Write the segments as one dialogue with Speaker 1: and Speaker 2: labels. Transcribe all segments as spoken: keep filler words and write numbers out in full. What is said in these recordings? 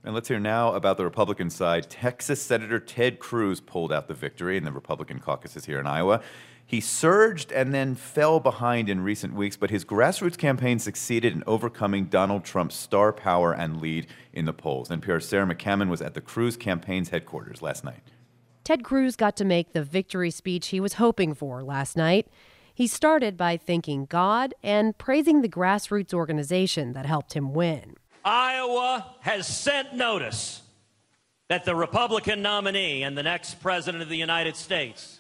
Speaker 1: And let's hear now about the Republican side. Texas Senator Ted Cruz pulled out the victory in the Republican caucuses here in Iowa. He surged and then fell behind in recent weeks, but his grassroots campaign succeeded in overcoming Donald Trump's star power and lead in the polls. N P R's Sarah McCammon was at the Cruz campaign's headquarters last night.
Speaker 2: Ted Cruz got to make the victory speech he was hoping for last night. He started by thanking God and praising the grassroots organization that helped him win.
Speaker 3: Iowa has sent notice that the Republican nominee and the next president of the United States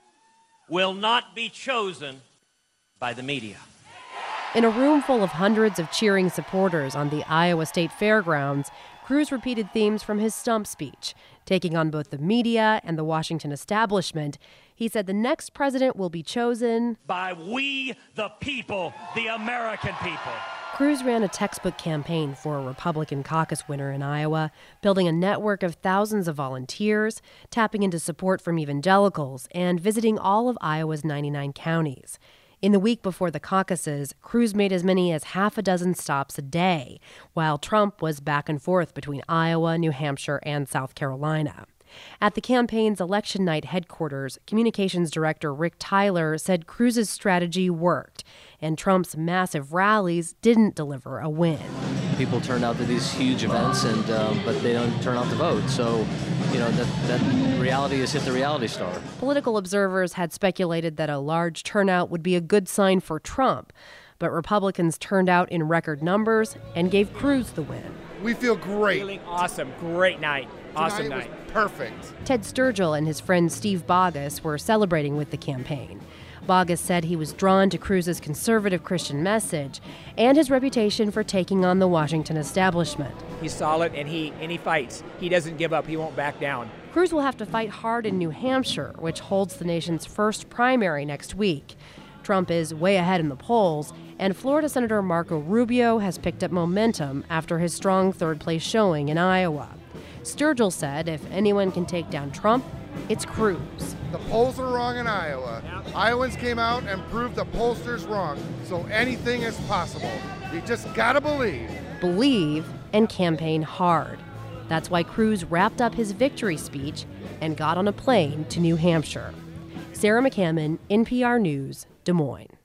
Speaker 3: will not be chosen by the media.
Speaker 2: In a room full of hundreds of cheering supporters on the Iowa State Fairgrounds, Cruz repeated themes from his stump speech. Taking on both the media and the Washington establishment, he said the next president will be chosen
Speaker 3: by we, the people, the American people.
Speaker 2: Cruz ran a textbook campaign for a Republican caucus winner in Iowa, building a network of thousands of volunteers, tapping into support from evangelicals, and visiting all of Iowa's ninety-nine counties. In the week before the caucuses, Cruz made as many as half a dozen stops a day, while Trump was back and forth between Iowa, New Hampshire, and South Carolina. At the campaign's election night headquarters, communications director Rick Tyler said Cruz's strategy worked, and Trump's massive rallies didn't deliver a win.
Speaker 4: People turn out to these huge events, and uh, but they don't turn out to vote. So, you know, that, that reality has hit the reality star.
Speaker 2: Political observers had speculated that a large turnout would be a good sign for Trump, but Republicans turned out in record numbers and gave Cruz the win.
Speaker 5: We feel great.
Speaker 6: Feeling awesome. Great night. Awesome
Speaker 5: Tonight
Speaker 6: night.
Speaker 5: Was perfect.
Speaker 2: Ted Sturgill and his friend Steve Bogus were celebrating with the campaign. Bogus said he was drawn to Cruz's conservative Christian message and his reputation for taking on the Washington establishment.
Speaker 6: He's solid, and he and he fights. He doesn't give up. He won't back down.
Speaker 2: Cruz will have to fight hard in New Hampshire, which holds the nation's first primary next week. Trump is way ahead in the polls, and Florida Senator Marco Rubio has picked up momentum after his strong third-place showing in Iowa. Sturgill said if anyone can take down Trump, it's Cruz.
Speaker 5: The polls are wrong in Iowa. Iowans came out and proved the pollsters wrong, so anything is possible. You just gotta believe.
Speaker 2: Believe and campaign hard. That's why Cruz wrapped up his victory speech and got on a plane to New Hampshire. Sarah McCammon, N P R News, Des Moines.